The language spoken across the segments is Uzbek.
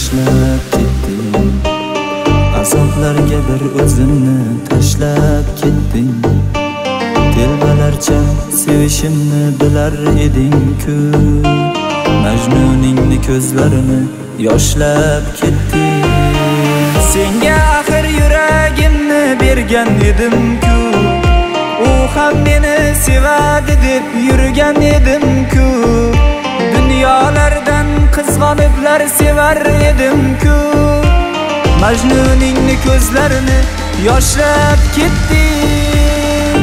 tashlab ketding. Azoblarga bir o'zimni tashlab ketding. Telbalarcha sevishimni bilar eding-ku, Majnuningni ko'zlarini yoshlab ketding. Senga axir yuragimni bergan edim-ku, u ham meni sevadi deb yurgan edim-ku. Dunyolardan qizg'oniblar sevar edim-ku, Majnuningni ko'zlarini yoshlab ketding.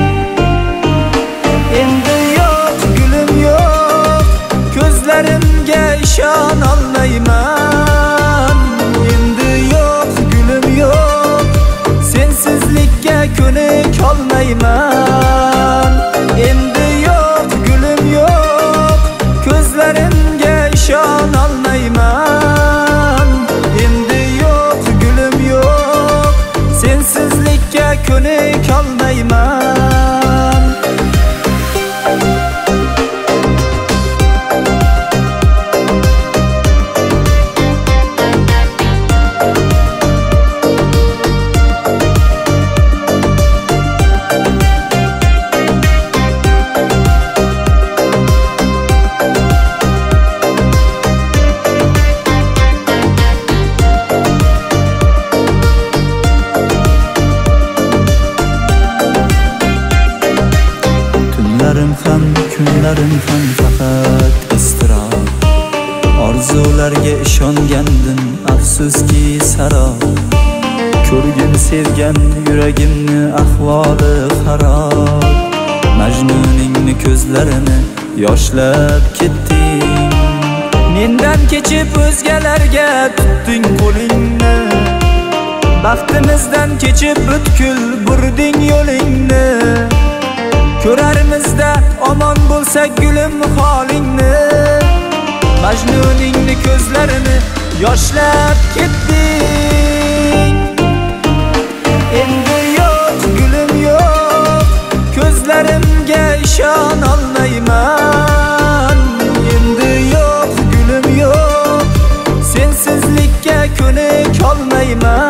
Endi yo'q gulim yo'q, ko'zlarimga ishonolmayman. Endi yo'q gulim yo'q, sensizlikka ko'nik olmayman. Endi yo'q gulim yo'q, ko'zlarimga ishonolmayman. Endi yo'q gulim yo'q, sensizlikka ko'nik olmayman. Kunlarim ham faqat iztirob. Orzularga ishongandim, afsuski sarob. Ko'rgin sevgan yuragimni ahvoli xarob. Majnuningni ko'zlarini yoshlab ketding. Mendan kechib o'zgalarga tutding qo'lingni. Baxtimizdan kechib butkul burding yo'lingni. Ko'rarimizda omon bo'lsak gulim holingni. Majnuningni ko'zlarini yoshlab ketding. Endi yo'q gulim yo'q, ko'zlarimga ishonolmayman. Endi yo'q gulim yo'q, sensizlikka ko'nik olmayman.